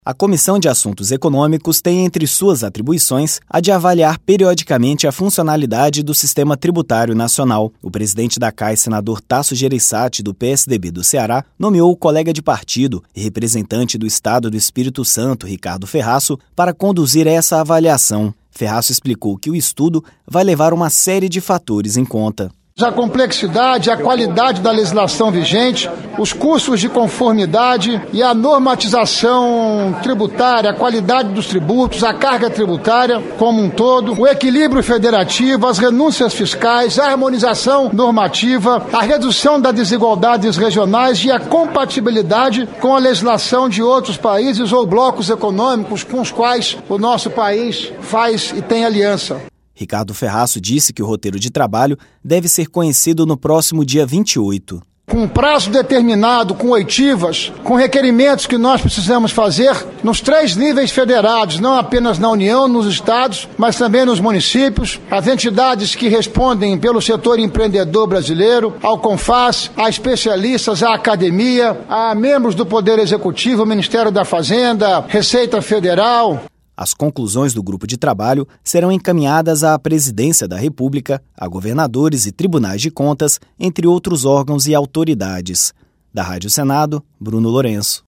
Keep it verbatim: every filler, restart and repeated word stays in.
A Comissão de Assuntos Econômicos tem entre suas atribuições a de avaliar periodicamente a funcionalidade do sistema tributário nacional. O presidente da C A I, senador Tasso Gereissati, do P S D B do Ceará, nomeou o colega de partido e representante do Estado do Espírito Santo, Ricardo Ferraço, para conduzir essa avaliação. Ferraço explicou que o estudo vai levar uma série de fatores em conta. A complexidade, a qualidade da legislação vigente, os custos de conformidade e a normatização tributária, a qualidade dos tributos, a carga tributária como um todo, o equilíbrio federativo, as renúncias fiscais, a harmonização normativa, a redução das desigualdades regionais e a compatibilidade com a legislação de outros países ou blocos econômicos com os quais o nosso país faz e tem aliança. Ricardo Ferraço disse que o roteiro de trabalho deve ser conhecido no próximo dia vinte e oito. Com um prazo determinado, com oitivas, com requerimentos que nós precisamos fazer nos três níveis federados, não apenas na União, nos estados, mas também nos municípios, as entidades que respondem pelo setor empreendedor brasileiro, ao CONFAS, a especialistas, à academia, a membros do Poder Executivo, Ministério da Fazenda, Receita Federal. As conclusões do grupo de trabalho serão encaminhadas à Presidência da República, a governadores e tribunais de contas, entre outros órgãos e autoridades. Da Rádio Senado, Bruno Lourenço.